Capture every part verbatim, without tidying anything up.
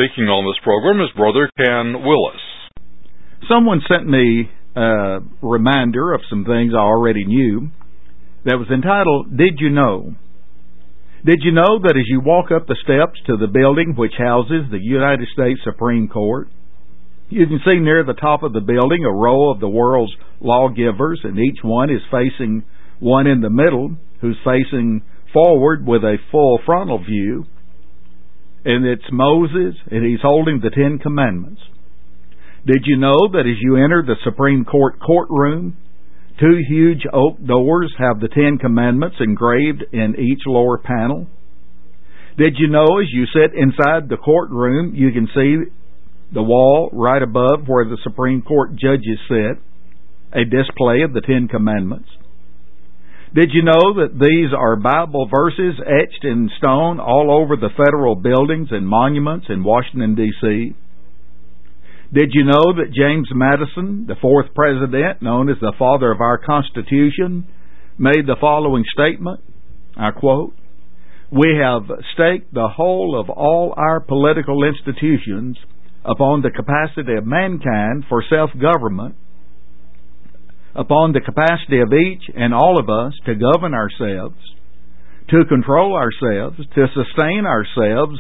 speaking on this program is Brother Ken Willis. Someone sent me a reminder of some things I already knew that was entitled, Did You Know? Did you know that as you walk up the steps to the building which houses the United States Supreme Court, you can see near the top of the building a row of the world's lawgivers, and each one is facing one in the middle who's facing forward with a full frontal view, and it's Moses, and he's holding the Ten Commandments. Did you know that as you enter the Supreme Court courtroom, two huge oak doors have the Ten Commandments engraved in each lower panel? Did you know as you sit inside the courtroom, you can see the wall right above where the Supreme Court judges sit, a display of the Ten Commandments? Did you know that these are Bible verses etched in stone all over the federal buildings and monuments in Washington, D C? Did you know that James Madison, the fourth president, known as the father of our Constitution, made the following statement, I quote, "We have staked the whole of all our political institutions upon the capacity of mankind for self-government, upon the capacity of each and all of us to govern ourselves, to control ourselves, to sustain ourselves."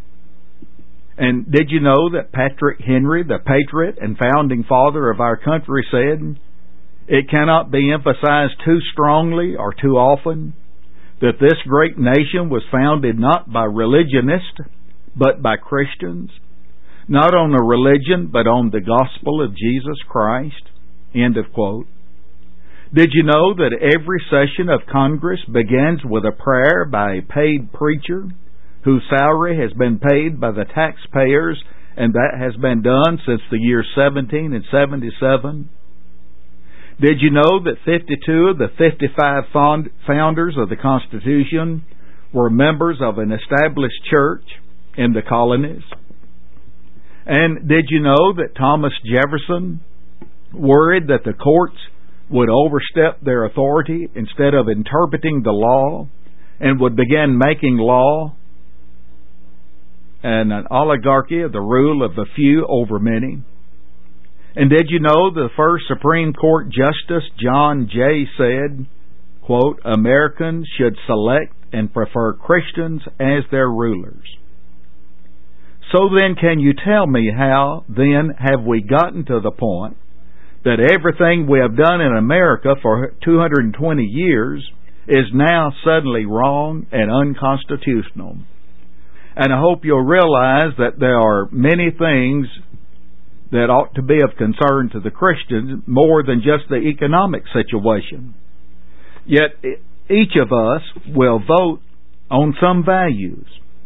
And did you know that Patrick Henry, the patriot and founding father of our country, said, "It cannot be emphasized too strongly or too often that this great nation was founded not by religionists, but by Christians, not on a religion, but on the gospel of Jesus Christ." End of quote. Did you know that every session of Congress begins with a prayer by a paid preacher whose salary has been paid by the taxpayers, and that has been done since the year seventeen seventy-seven? Did you know that fifty-two of the fifty-five founders of the Constitution were members of an established church in the colonies? And did you know that Thomas Jefferson worried that the courts would overstep their authority instead of interpreting the law, and would begin making law and an oligarchy of the rule of the few over many? And did you know the first Supreme Court Justice, John Jay, said, quote, "Americans should select and prefer Christians as their rulers"? So then, can you tell me how then have we gotten to the point that everything we have done in America for two hundred twenty years is now suddenly wrong and unconstitutional? And I hope you'll realize that there are many things that ought to be of concern to the Christians more than just the economic situation. Yet each of us will vote on some values.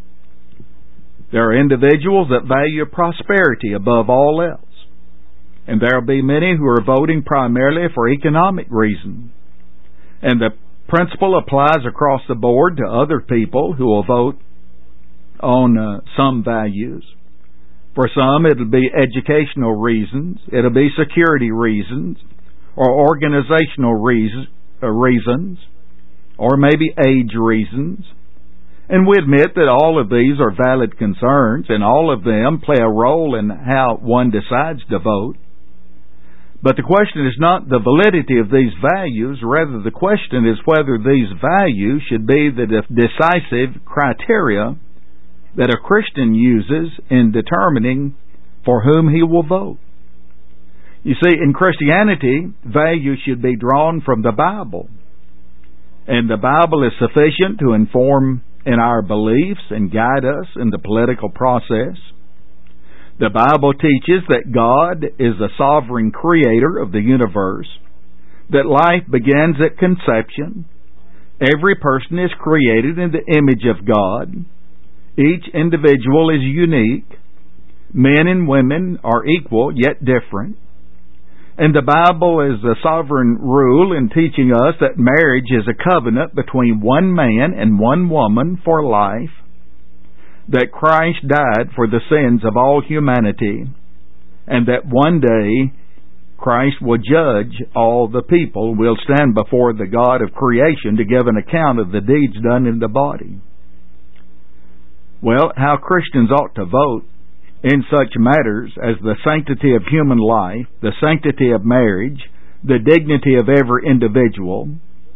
There are individuals that value prosperity above all else. And there will be many who are voting primarily for economic reasons. And the principle applies across the board to other people who will vote on uh, some values. For some, it'll be educational reasons, it'll be security reasons, or organizational reasons, uh, reasons, or maybe age reasons. And we admit that all of these are valid concerns, and all of them play a role in how one decides to vote. But the question is not the validity of these values, rather the question is whether these values should be the decisive criteria that a Christian uses in determining for whom he will vote. You see, in Christianity, values should be drawn from the Bible. And the Bible is sufficient to inform in our beliefs and guide us in the political process. The Bible teaches that God is the sovereign creator of the universe, that life begins at conception. Every person is created in the image of God. Each individual is unique. Men and women are equal yet different. And the Bible is the sovereign rule in teaching us that marriage is a covenant between one man and one woman for life, that Christ died for the sins of all humanity, and that one day Christ will judge all the people, will stand before the God of creation to give an account of the deeds done in the body. Well, how Christians ought to vote in such matters as the sanctity of human life, the sanctity of marriage, the dignity of every individual,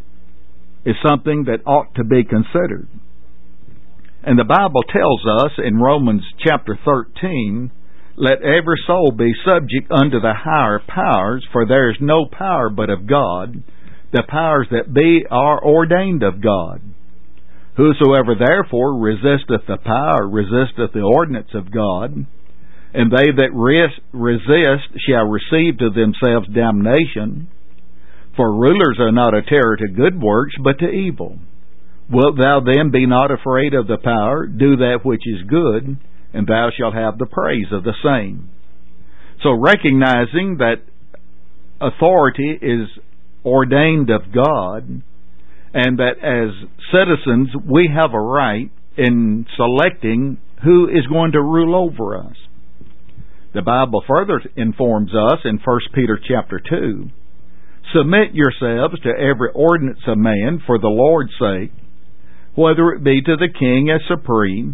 is something that ought to be considered. And the Bible tells us in Romans chapter thirteen, let every soul be subject unto the higher powers, for there is no power but of God. The powers that be are ordained of God. Whosoever therefore resisteth the power resisteth the ordinance of God, and they that res- resist shall receive to themselves damnation. For rulers are not a terror to good works, but to evil. Wilt thou then be not afraid of the power? Do that which is good, and thou shalt have the praise of the same. So recognizing that authority is ordained of God, and that as citizens we have a right in selecting who is going to rule over us. The Bible further informs us in First Peter chapter two, submit yourselves to every ordinance of man for the Lord's sake, whether it be to the king as supreme,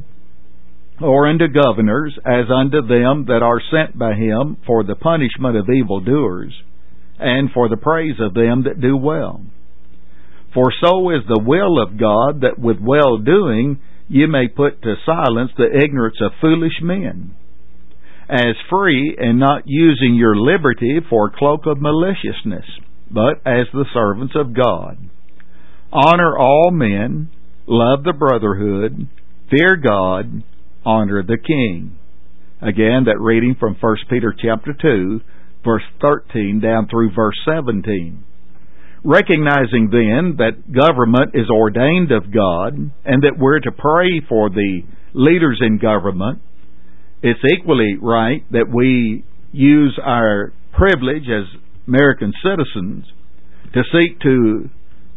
or unto governors as unto them that are sent by him for the punishment of evildoers, and for the praise of them that do well. For so is the will of God, that with well-doing ye may put to silence the ignorance of foolish men, as free, and not using your liberty for a cloak of maliciousness, but as the servants of God. Honor all men, love the brotherhood, fear God, honor the king. Again, that reading from First Peter chapter two, verse thirteen down through verse seventeen. Recognizing then that government is ordained of God, and that we're to pray for the leaders in government, it's equally right that we use our privilege as American citizens to seek to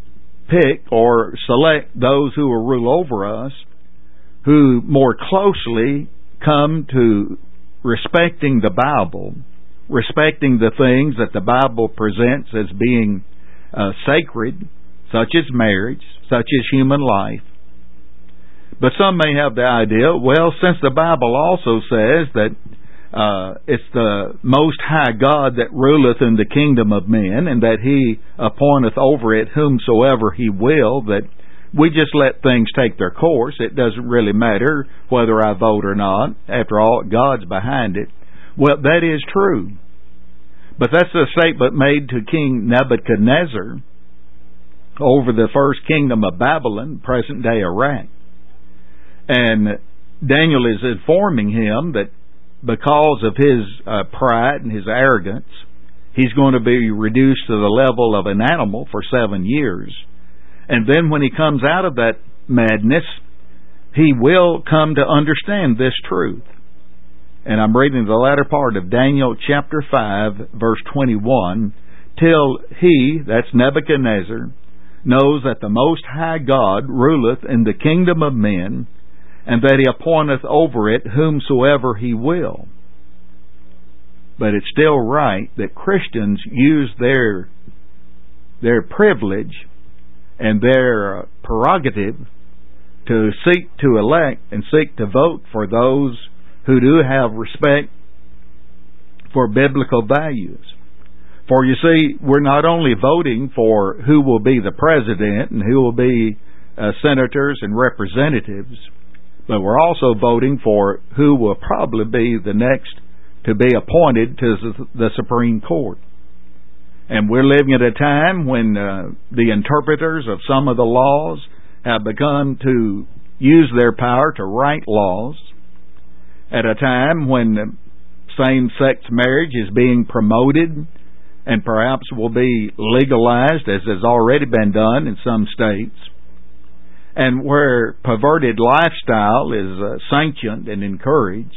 pick or select those who will rule over us, who more closely come to respecting the Bible, respecting the things that the Bible presents as being uh, sacred, such as marriage, such as human life. But some may have the idea, well, since the Bible also says that uh, it's the Most High God that ruleth in the kingdom of men, and that He appointeth over it whomsoever He will, that we just let things take their course. It doesn't really matter whether I vote or not. After all, God's behind it. Well, that is true. But that's a statement made to King Nebuchadnezzar over the first kingdom of Babylon, present-day Iraq. And Daniel is informing him that because of his uh, pride and his arrogance, he's going to be reduced to the level of an animal for seven years. And then when he comes out of that madness, he will come to understand this truth. And I'm reading the latter part of Daniel chapter five, verse twenty-one, till he, that's Nebuchadnezzar, knows that the Most High God ruleth in the kingdom of men, and that He appointeth over it whomsoever He will. But it's still right that Christians use their their privilege and their prerogative to seek to elect and seek to vote for those who do have respect for biblical values. For you see, we're not only voting for who will be the president and who will be uh, senators and representatives, but we're also voting for who will probably be the next to be appointed to the Supreme Court. And we're living at a time when uh, the interpreters of some of the laws have begun to use their power to write laws, at a time when same-sex marriage is being promoted and perhaps will be legalized, as has already been done in some states, and where perverted lifestyle is uh, sanctioned and encouraged.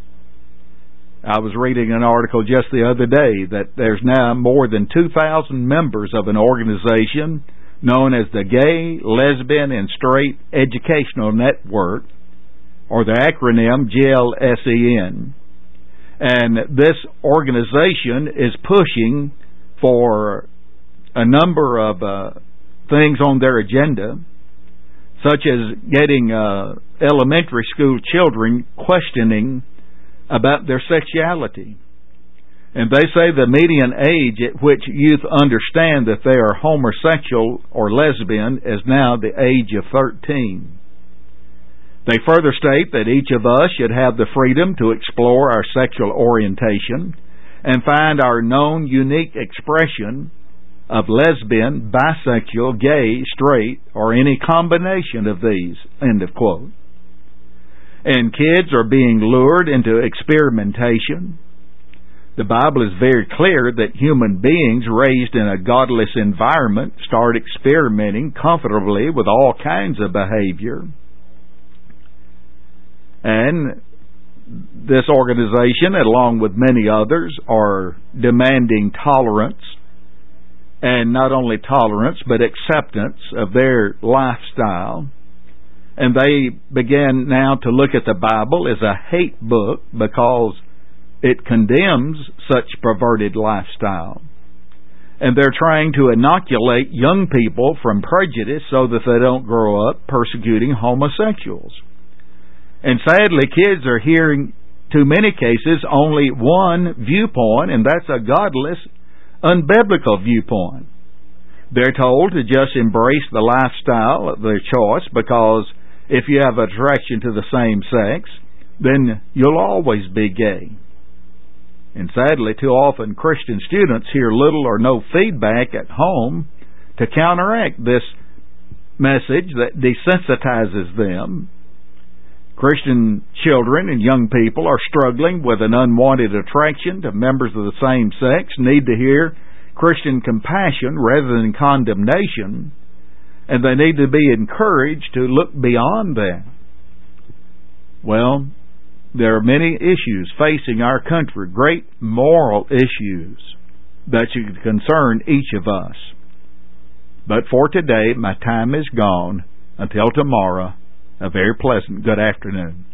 I was reading an article just the other day that there's now more than two thousand members of an organization known as the Gay, Lesbian, and Straight Educational Network, or the acronym G L S E N. And this organization is pushing for a number of uh, things on their agenda, such as getting uh, elementary school children questioning about their sexuality. And they say the median age at which youth understand that they are homosexual or lesbian is now the age of thirteen. They further state that each of us should have the freedom to explore our sexual orientation and find our known unique expression of lesbian, bisexual, gay, straight, or any combination of these. End of quote. And kids are being lured into experimentation. The Bible is very clear that human beings raised in a godless environment start experimenting comfortably with all kinds of behavior. And this organization, along with many others, are demanding tolerance, and not only tolerance, but acceptance of their lifestyle. And they begin now to look at the Bible as a hate book because it condemns such perverted lifestyle. And they're trying to inoculate young people from prejudice so that they don't grow up persecuting homosexuals. And sadly, kids are hearing, too many cases, only one viewpoint, and that's a godless, unbiblical viewpoint. They're told to just embrace the lifestyle of their choice because if you have attraction to the same sex, then you'll always be gay. And sadly, too often Christian students hear little or no feedback at home to counteract this message that desensitizes them. Christian children and young people are struggling with an unwanted attraction to members of the same sex, need to hear Christian compassion rather than condemnation, and they need to be encouraged to look beyond that. Well, there are many issues facing our country, great moral issues that should concern each of us. But for today, my time is gone. Until tomorrow, a very pleasant good afternoon.